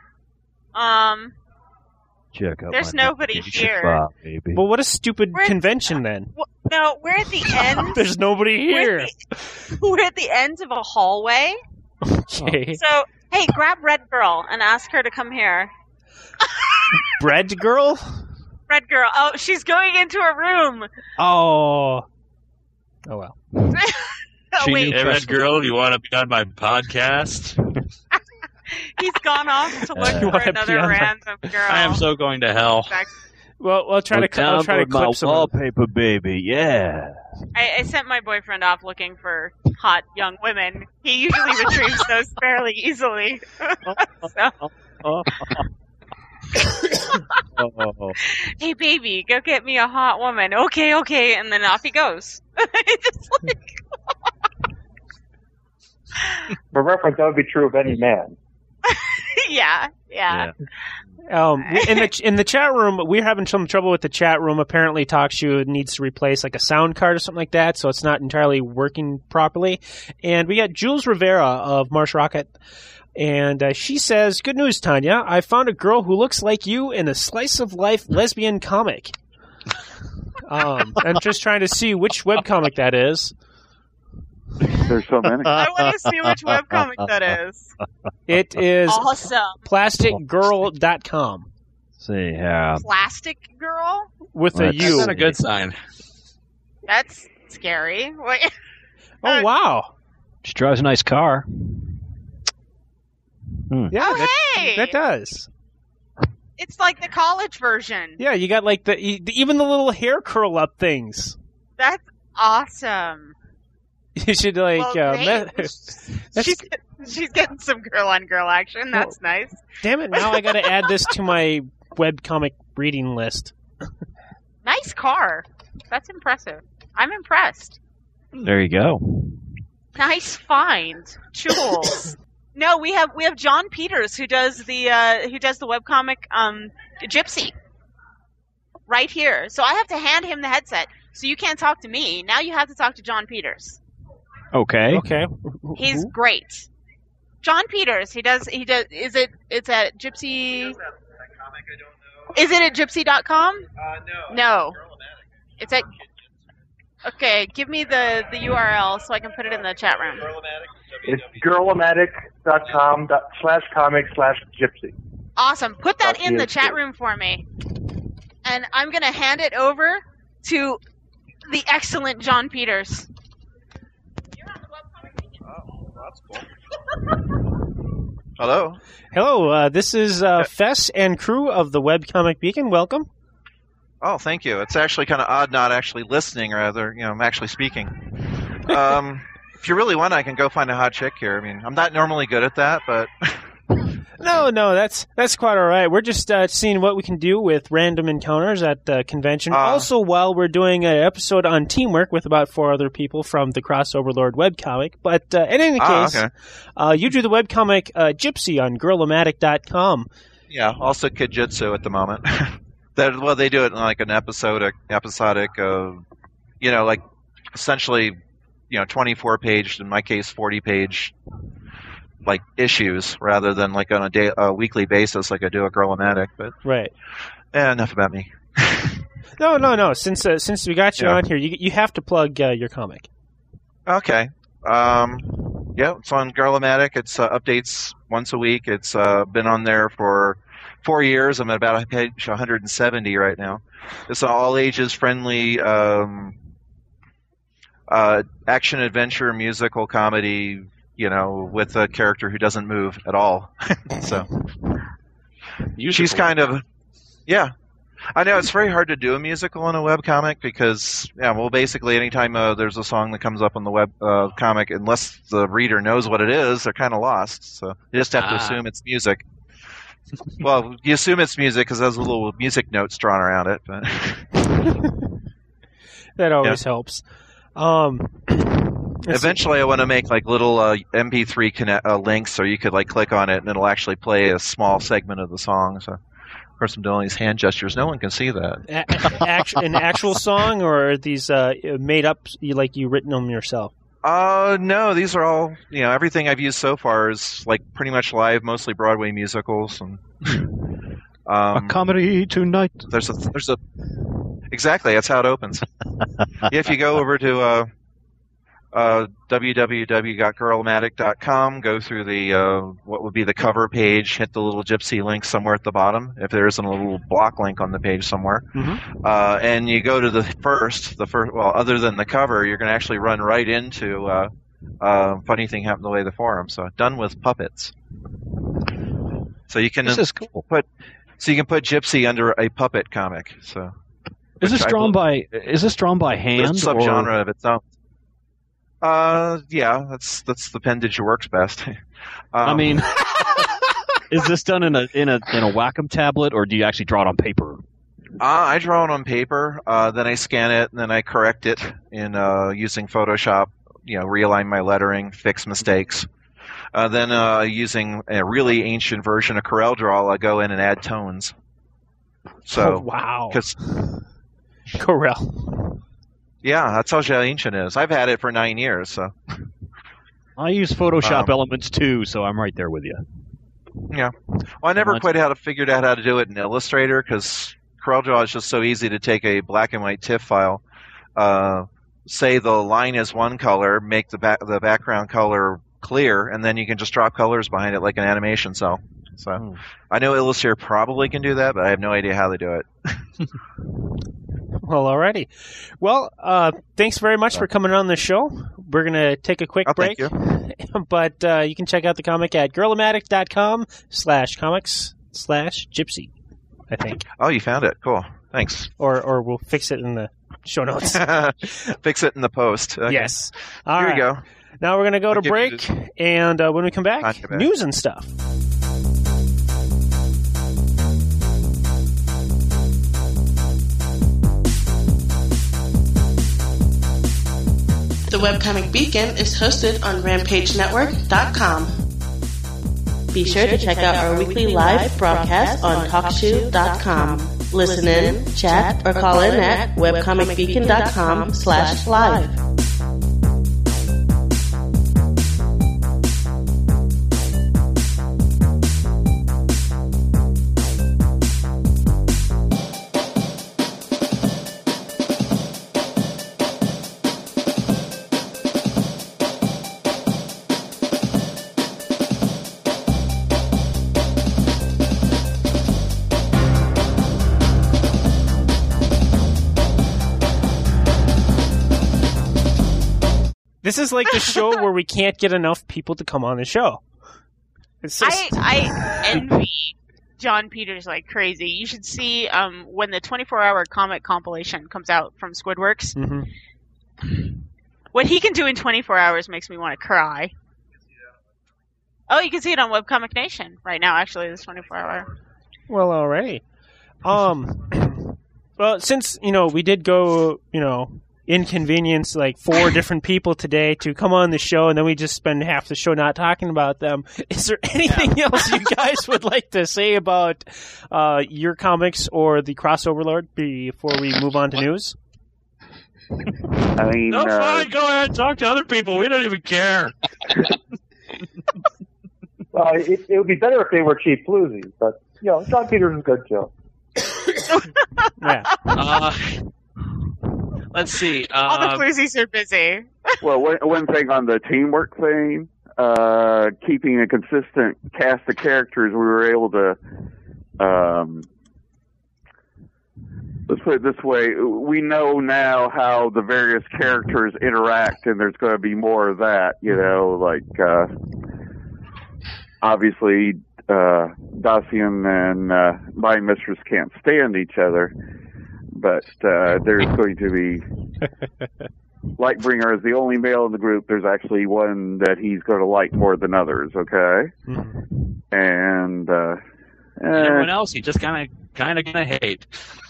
Check out There's my nobody notification here. file, baby. Well, what a stupid Where's- convention then. Well, no, we're at the end. There's nobody here. We're at the end of a hallway. Okay. So, hey, grab Red Girl and ask her to come here. Bread girl? Red Girl. Oh, she's going into a room. Oh. Oh, well. Oh, She wait. knew Hey, Red Girl, you want to be on my podcast? He's gone off to look You for wanna be another on my- random girl. I am so going to hell. Well, I'll try to I'll clip my some. wallpaper, baby. Yeah. I sent my boyfriend off looking for hot young women. He usually retrieves those fairly easily. So, Oh. hey, baby, go get me a hot woman. Okay, and then off he goes. Just like, For reference, that would be true of any man. yeah. In the chat room, we're having some trouble with the chat room. Apparently, TalkShoe needs to replace like a sound card or something like that, so it's not entirely working properly. And we got Jules Rivera of Mars Rocket, and she says, "Good news, Tanya. I found a girl who looks like you in a slice of life lesbian comic." I'm just trying to see which webcomic that is. There's so many. I want to see which webcomic that is. It is Awesome. plasticgirl.com See how. Plastic Girl? with a That's That's U. not a good sign. That's scary. Wait. Oh, wow. She drives a nice car. Yeah, Oh, hey! that does. It's like the college version. Yeah, you got like even the little hair curl up things. That's awesome. You should like. Well, That's, she's getting some girl on girl action. That's nice. damn it! Now I got to add this to my webcomic reading list. Nice car. That's impressive. I'm impressed. There you go. Nice find, Jules. No, we have John Peters who does the webcomic Gypsy right here. So I have to hand him the headset. So you can't talk to me. Now you have to talk to John Peters. Okay. Okay. He's great. John Peters. It's at Gypsy. Is it at gypsy.com? No. It's at Okay, give me the URL so I can put it in the chat room. It's girlamatic.com/comic/gypsy. Awesome. Put that in the .th. chat room for me. And I'm going to hand it over to the excellent John Peters. Hello. Hello, this is Fess and crew of the Webcomic Beacon. Welcome. Oh, thank you. It's actually kind of odd not actually listening, rather, I'm actually speaking. If you really want, I can go find a hot chick here. I mean, I'm not normally good at that, but... No, that's quite all right. We're just seeing what we can do with random encounters at the convention. Also, while we're doing an episode on teamwork with about 4 other people from the Crossover Lord webcomic. But in any case, okay. You do the webcomic Gypsy on Girlamatic.com. Yeah, also Kidjutsu at the moment. They do it in like an episodic, like essentially, 24-page, in my case, 40-page, like issues rather than like on a weekly basis like I do at Girlamatic. But right. Enough about me. No. Since we got you on here, you have to plug your comic. Okay. It's on Girlamatic. It's updates once a week. It's been on there for 4 years. I'm at about page 170 right now. It's an all ages friendly action adventure musical comedy. With a character who doesn't move at all. So she's kind of, I know it's very hard to do a musical in a webcomic because, basically anytime there's a song that comes up on the web comic, unless the reader knows what it is, they're kind of lost. So you just have to assume it's music. Well, you assume it's music because there's little music notes drawn around it. But that always helps. Eventually, I want to make like little MP3 links, so you could like click on it, and it'll actually play a small segment of the song. So, of course, I'm doing these hand gestures. No one can see that. An actual song, or are these made up? You written them yourself? No, these are all. Everything I've used so far is like pretty much live, mostly Broadway musicals and. A comedy tonight. There's a. Exactly, that's how it opens. If you go over to. www.girlamatic.com, go through the what would be the cover page, hit the little Gypsy link somewhere at the bottom, if there isn't a little block link on the page somewhere, and you go to the first, other than the cover, you're going to actually run right into funny thing happened the way the forum, so done with puppets. So you can this is cool. you can put Gypsy under a puppet comic. So is this drawn by hand? It's a subgenre of its own. That's the pendage that works best. Is this done in a Wacom tablet, or do you actually draw it on paper? I draw it on paper, then I scan it, and then I correct it in using Photoshop. Realign my lettering, fix mistakes. Then using a really ancient version of CorelDRAW, I go in and add tones. So wow, because Corel. Yeah, that's how ancient it is. I've had it for 9 years, so. I use Photoshop Elements too, so I'm right there with you. Yeah. Well, I never quite figured out how to do it in Illustrator, because CorelDRAW is just so easy to take a black and white TIFF file, say the line is one color, make the background color clear, and then you can just drop colors behind it like an animation cell. So I know Illustrator probably can do that, but I have no idea how they do it. Well, alrighty. Well, thanks very much for coming on the show. We're going to take a quick break. Thank you. But you can check out the comic at girlamatic.com/comics/gypsy, I think. Oh, you found it. Cool. Thanks. Or we'll fix it in the show notes. Fix it in the post. Okay. Yes. Here we go. Now we're going to go to break, and when we come back, news and stuff. The Webcomic Beacon is hosted on RampageNetwork.com. Be sure to check out our weekly live broadcast on TalkShoe.com. Listen in, chat, or call in at webcomicbeacon.com/live. This is like the show where we can't get enough people to come on the show. It's just... I envy John Peters like crazy. You should see when the 24-hour comic compilation comes out from Squidworks. Mm-hmm. What he can do in 24 hours makes me want to cry. Oh, you can see it on Webcomic Nation right now, actually, this 24-hour. Well, alrighty. Well, since, we did go, inconvenience like 4 different people today to come on the show, and then we just spend half the show not talking about them. Is there anything else you guys would like to say about your comics or the Crossover Lord before we move on to news? I mean, no, fine. Go ahead and talk to other people. We don't even care. It would be better if they were cheap floozies, but, John Peters is good, too. Yeah. Let's see. All the floozies are busy. Well, one thing on the teamwork thing, keeping a consistent cast of characters, we were able to, let's put it this way, we know now how the various characters interact, and there's going to be more of that, obviously, Dacian and Mind Mistress can't stand each other, but there's going to be... Lightbringer is the only male in the group. There's actually one that he's going to like more than others, okay? Mm-hmm. And everyone else, he just kind of going to hate.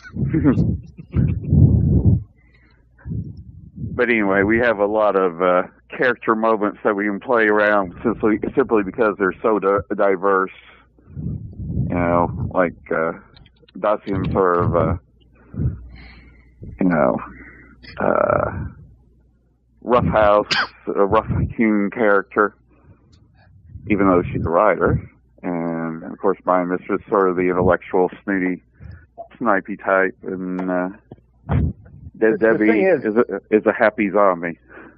But anyway, we have a lot of character moments that we can play around simply because they're so diverse. Like Dacian sort of, roughhouse, a rough-hewn character, even though she's a writer. And, of course, Mind Mistress, sort of the intellectual, snooty, snipey type. And Debbie is a happy zombie.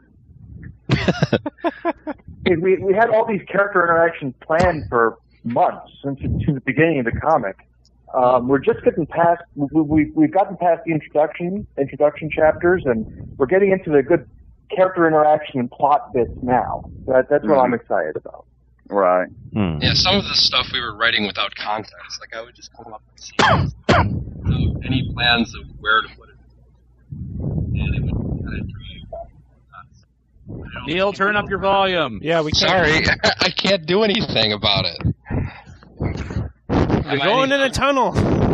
We had all these character interactions planned for months since the beginning of the comic. We're just getting past. We've gotten past the introduction chapters, and we're getting into the good character interaction and plot bits now. That's what I'm excited about. Right. Yeah, some of the stuff we were writing without context. Like, I would just come up with scenes without any plans of where to put it. And it would kind of drive you nuts. Neil, turn up your volume. Yeah, we can't. Sorry, I can't do anything about it. You're going in a tunnel.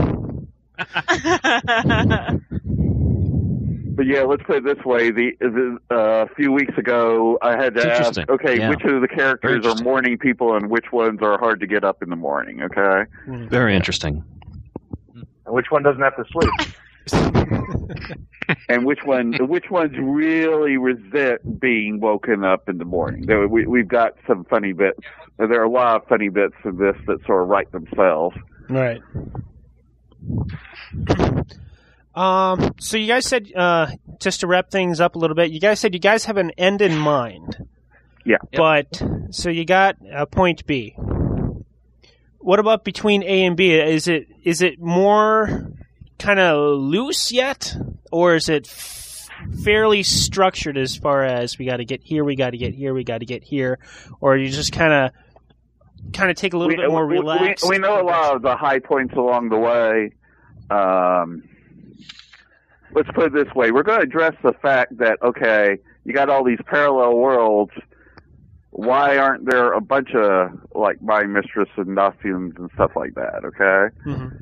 But yeah, let's put it this way. A few weeks ago, I had to ask, which of the characters are morning people and which ones are hard to get up in the morning, okay? Very interesting. And which one doesn't have to sleep? And which ones really resent being woken up in the morning? We've got some funny bits. There are a lot of funny bits in this that sort of write themselves. Right. So you guys said, just to wrap things up a little bit, you guys said you guys have an end in mind. Yeah. But, so you got point B. What about between A and B? Is it more kind of loose yet? Or is it fairly structured as far as we got to get here, we got to get here, we got to get here? Or you just kind of take a little bit more relaxed? We know a lot of the high points along the way. Let's put it this way. We're going to address the fact that, okay, you got all these parallel worlds. Why aren't there a bunch of, like, Mind Mistress and Dacians and stuff like that, okay?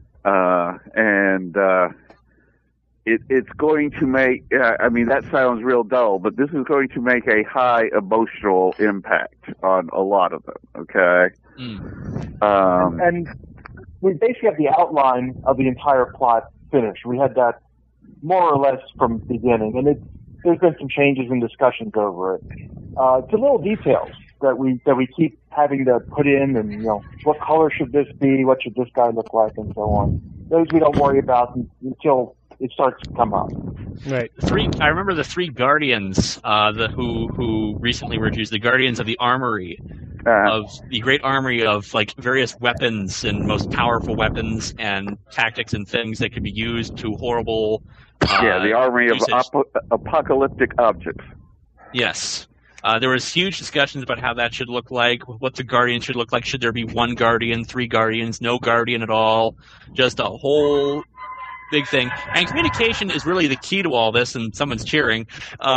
Mm-hmm. It's going to make, that sounds real dull, but this is going to make a high emotional impact on a lot of them, okay? And we basically have the outline of the entire plot finished. We had that more or less from the beginning, and there's been some changes and discussions over it. It's the little details that we keep having to put in, and what color should this be? What should this guy look like, and so on. Those we don't worry about until it starts to come up. Right. I remember the 3 Guardians, who recently were introduced, the Guardians of the Armory, of the great armory of like various weapons and most powerful weapons and tactics and things that could be used to horrible. The armory of apocalyptic objects. Yes. There was huge discussions about how that should look like, what the Guardian should look like. Should there be one Guardian, 3 Guardians, no Guardian at all? Just a whole big thing. And communication is really the key to all this, and someone's cheering.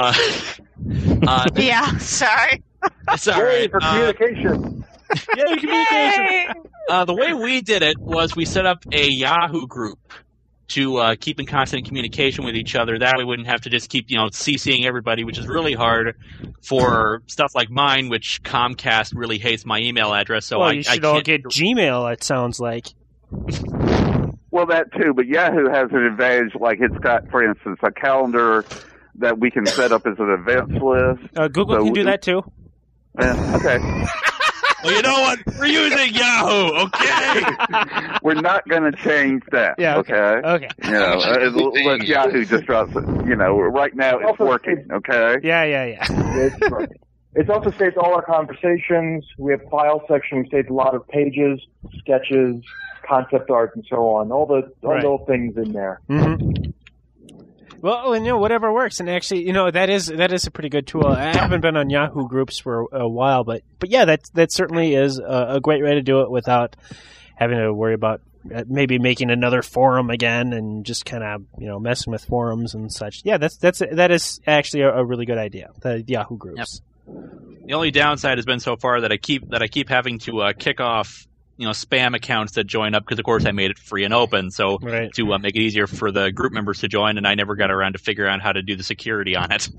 Yeah, sorry. It's all right. For communication. Yay, communication! The way we did it was we set up a Yahoo group to keep in constant communication with each other. That way we wouldn't have to just keep, CCing everybody, which is really hard for stuff like mine, which Comcast really hates my email address. So you should all get Gmail, it sounds like. Well, that too, but Yahoo has an advantage, like it's got, for instance, a calendar that we can set up as an events list. Google can do that too. Okay. Well, you know what? We're using Yahoo, okay? We're not going to change that, okay? Let Yahoo disrupt it. Right now it's working, okay? Yeah. It's also saved all our conversations. We have file section. We saved a lot of pages, sketches, concept art, and so on. All the little things in there. Mm-hmm. Well, whatever works, and actually, that is a pretty good tool. I haven't been on Yahoo groups for a while, but yeah, that certainly is a great way to do it without having to worry about maybe making another forum again and just kind of messing with forums and such. Yeah, that is actually a really good idea. The Yahoo groups. Yep. The only downside has been so far that I keep having to kick off spam accounts that join up because, of course, I made it free and open, so to make it easier for the group members to join, and I never got around to figure out how to do the security on it.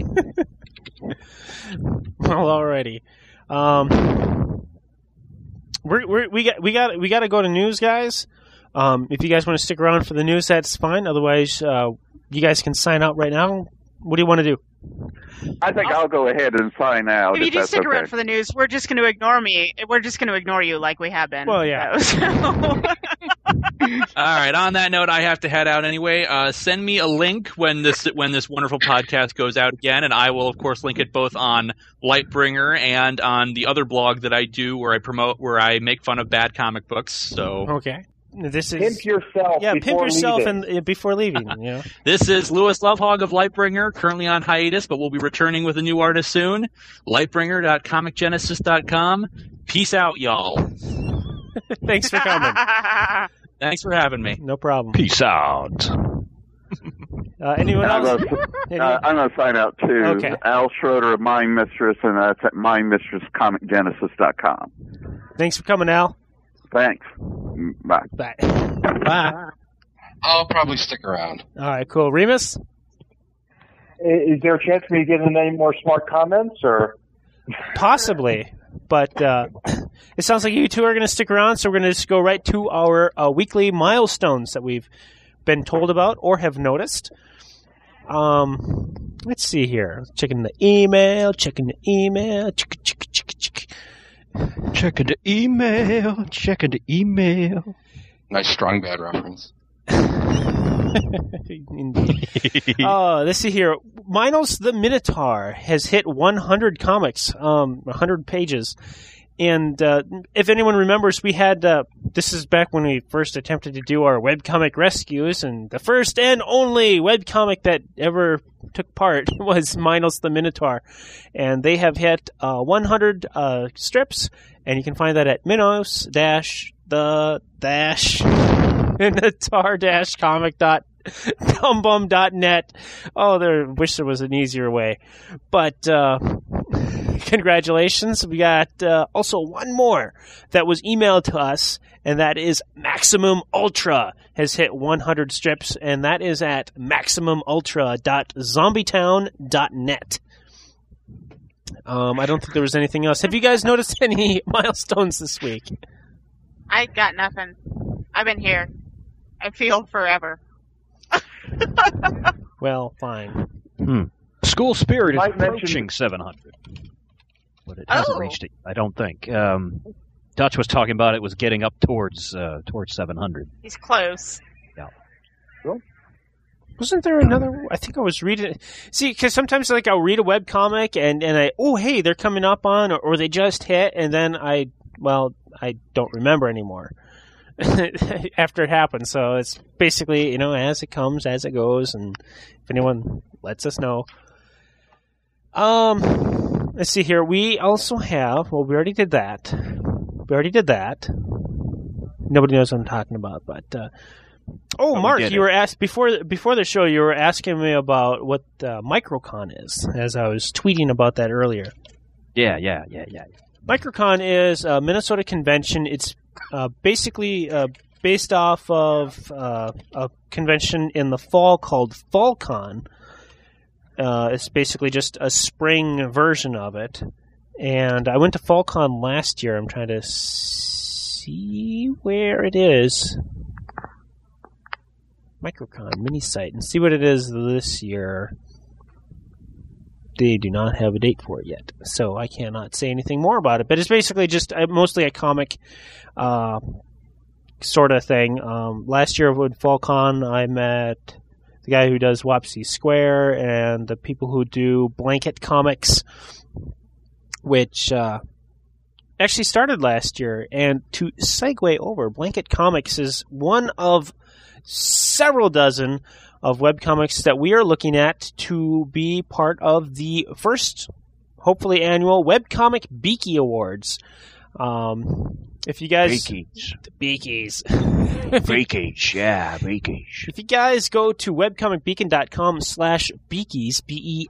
Well, alrighty. We got to go to news, guys. If you guys want to stick around for the news, that's fine. Otherwise, you guys can sign out right now. What do you want to do? I think I'll go ahead and sign out. If you just stick around for the news, we're just going to ignore me. We're just going to ignore you like we have been. Well, yeah. All right. On that note, I have to head out anyway. Send me a link when this wonderful podcast goes out again, and I will, of course, link it both on Lightbringer and on the other blog that I do where I make fun of bad comic books. So okay. This is pimp yourself. Yeah, pimp yourself leaving. Before leaving. This is Louis Lovehog of Lightbringer, currently on hiatus, but we'll be returning with a new artist soon. Lightbringer.comicgenesis.com. Peace out, y'all. Thanks for coming. Thanks for having me. No problem. Peace out. Anyone else? I'm going to sign out too. Okay. Al Schroeder of Mind Mistress, and that's at mindmistresscomicgenesis.com. Thanks for coming, Al. Thanks. Bye. Bye. Bye. I'll probably stick around. All right, cool. Remus? Is there a chance for me to get in any more smart comments, or? Possibly, but it sounds like you two are going to stick around, so we're going to just go right to our weekly milestones that we've been told about or have noticed. Let's see here. Checking the email. Checking the email. Nice strong bad reference. Let's see here. Minos the Minotaur has hit 100 comics, 100 pages. And if anyone remembers, we had, this is back when we first attempted to do our webcomic rescues, and the first and only webcomic that ever took part was Minos the Minotaur. And they have hit 100 strips, and you can find that at Minotaur-comic.dumbum.net. Oh, I wish there was an easier way. But congratulations. We got also one more that was emailed to us, and that is Maximum Ultra has hit 100 strips, and that is at maximumultra.zombietown.net. I don't think there was anything else. Have you guys noticed any milestones this week? I got nothing. I've been here. I feel forever. Well, fine. School Spirit is approaching 700. But it hasn't reached it, I don't think. Dutch was talking about it was getting up towards 700. He's close. Yeah. Well, wasn't there another? I think I was reading. See, because sometimes I'll read a webcomic and hey, they're coming up on, or they just hit, and then I don't remember anymore after it happens. So it's basically, as it comes, as it goes, and if anyone lets us know. let's see here. We also have. Well, we already did that. Nobody knows what I'm talking about, but. Mark, you were asked before the show. You were asking me about what Microcon is, as I was tweeting about that earlier. Yeah. Microcon is a Minnesota convention. It's basically based off of a convention in the fall called FallCon. It's basically just a spring version of it. And I went to FallCon last year. I'm trying to see where it is. Microcon mini site and see what it is this year. They do not have a date for it yet, so I cannot say anything more about it. But it's basically just mostly a comic sort of thing. Last year with FallCon, I met the guy who does Wapsie Square and the people who do Blanket Comics, which actually started last year. And to segue over, Blanket Comics is one of several dozen of webcomics that we are looking at to be part of the first, hopefully annual, Webcomic Beaky Awards. If you guys... Beakies. Beakies, yeah, Beakies. If you guys go to webcomicbeacon.com/beakies,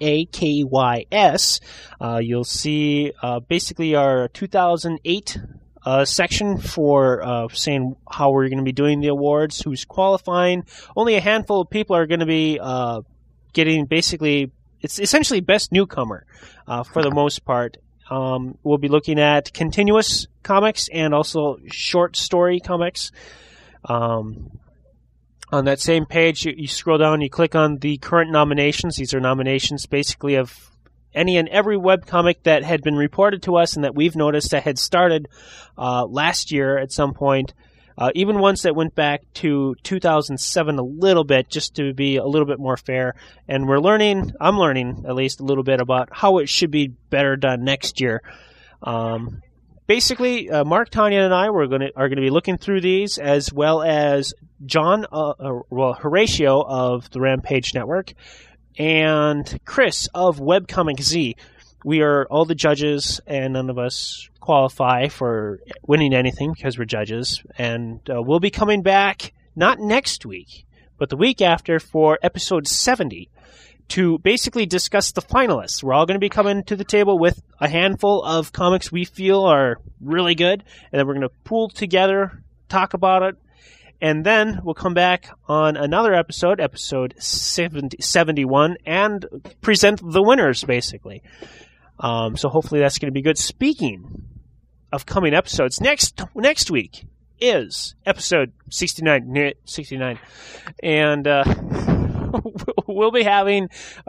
BEAKYS, you'll see basically our 2008 section for saying how we're going to be doing the awards, who's qualifying. Only a handful of people are going to be getting basically, it's essentially best newcomer for the most part. We'll be looking at continuous comics and also short story comics. On that same page, you scroll down, you click on the current nominations. These are nominations basically of any and every webcomic that had been reported to us and that we've noticed that had started last year at some point, even ones that went back to 2007 a little bit, just to be a little bit more fair. And I'm learning at least a little bit about how it should be better done next year. Basically, Mark, Tanya, and I are going to be looking through these, as well as John, Horatio of the Rampage Network, and Chris of Webcomic Z. We are all the judges, and none of us qualify for winning anything because we're judges. And we'll be coming back, not next week, but the week after for episode 70 to basically discuss the finalists. We're all going to be coming to the table with a handful of comics we feel are really good, and then we're going to pool together, talk about it, and then we'll come back on another episode 71, and present the winners, basically. So hopefully that's going to be good. Speaking of coming episodes, next week is episode 69. And we'll be having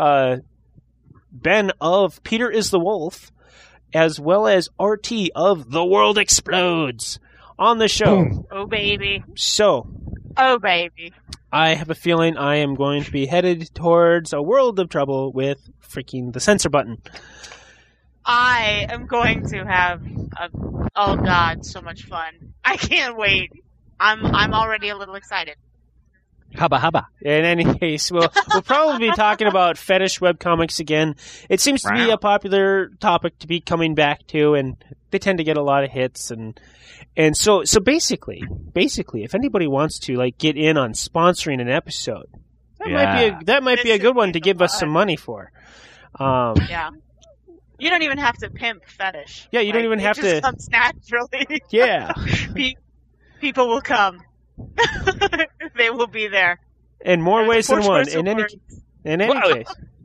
Ben of Peter is the Wolf, as well as RT of The World Explodes on the show. Oh, baby. Oh, baby. I have a feeling I am going to be headed towards a world of trouble with freaking the censor button. I am going to have oh god, so much fun. I can't wait. I'm already a little excited. Hubba. In any case, we'll probably be talking about fetish webcomics again. It seems to be a popular topic to be coming back to, and they tend to get a lot of hits. And so basically, if anybody wants to get in on sponsoring an episode, that might be a good one to give us some money for. Yeah. You don't even have to pimp fetish. Yeah, you don't even have to. It just comes naturally. Yeah. People will come. They will be there. In more ways than one. In any case.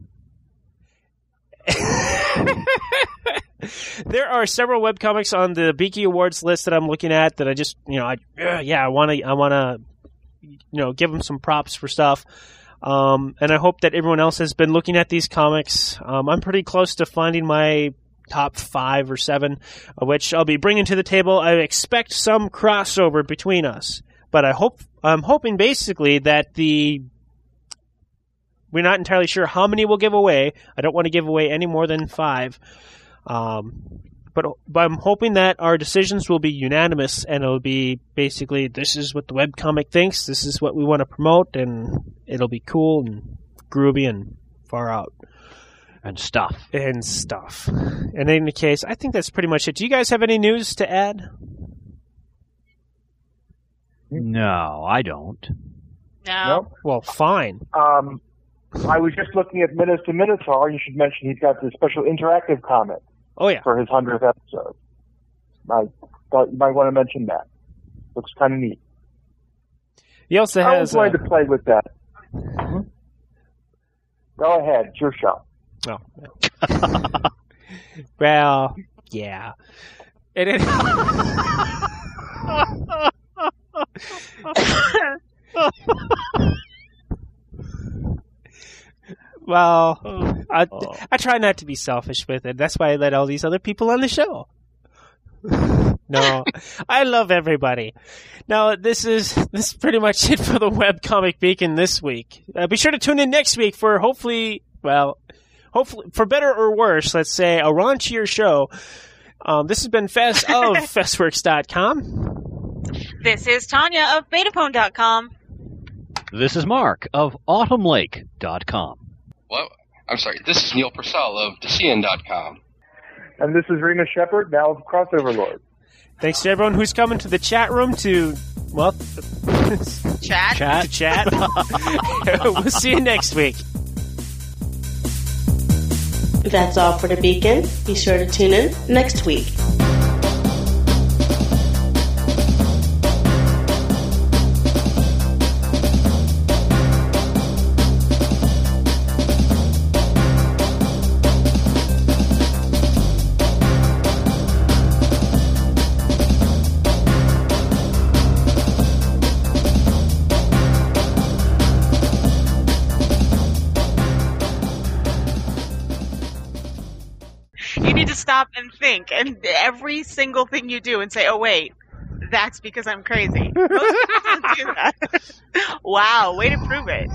There are several webcomics on the Beaky Awards list that I'm looking at that I just, I want to, give them some props for stuff. And I hope that everyone else has been looking at these comics. I'm pretty close to finding my top 5 or 7, which I'll be bringing to the table. I expect some crossover between us, but I'm hoping basically that we're not entirely sure how many we'll give away. I don't want to give away any more than 5. But I'm hoping that our decisions will be unanimous, and it'll be basically, this is what the webcomic thinks, this is what we want to promote, and it'll be cool and groovy and far out. And stuff. In any case, I think that's pretty much it. Do you guys have any news to add? No, I don't. No. Nope. Well, fine. I was just looking at Minutes to Minotaur. You should mention he's got this special interactive comic. Oh, yeah. For his 100th episode. I thought you might want to mention that. Looks kind of neat. He also I has. was going to play with that. Mm-hmm. Go ahead. It's your show. Oh. Well, yeah. Well, I try not to be selfish with it. That's why I let all these other people on the show. No, I love everybody. Now, this is pretty much it for the Webcomic Beacon this week. Be sure to tune in next week for hopefully, for better or worse, let's say, a raunchier show. This has been Fess of FessWorks.com. This is Tanya of Betapone.com. This is Mark of AutumnLake.com. Well, I'm sorry. This is Neil Purcell of Decian.com. And this is Remus Shepard, now of Crossover Lord. Thanks to everyone who's coming to the chat room to, chat. We'll see you next week. That's all for the Beacon. Be sure to tune in next week. You need to stop and think, and every single thing you do and say, oh, wait, that's because I'm crazy. Most people don't do that. Wow, way to prove it.